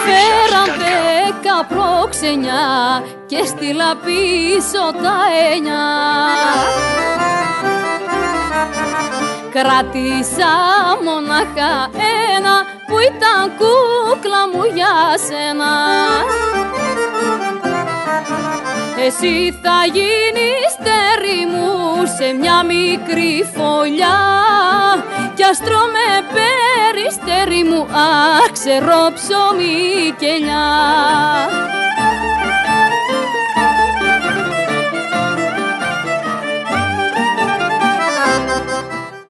Φέραν 10 πρόξενια και στείλα πίσω τα 9. Κράτησα μονάχα ένα που ήταν κούκλα μου για σένα. Εσύ θα γίνεις τέρι μου σε μια μικρή φωλιά κι άστρο με περιστέρι μου, αχ, ξερό ψωμί και ελιά.